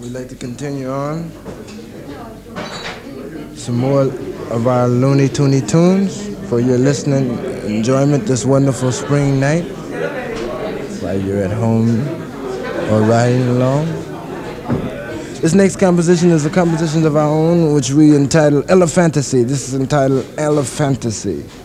We'd like to continue on. Some more of our Looney Toony tunes for your listening enjoyment this wonderful spring night while you're at home or riding along. This next composition is a composition of our own which we entitled Elephantasy. This is entitled Elephantasy.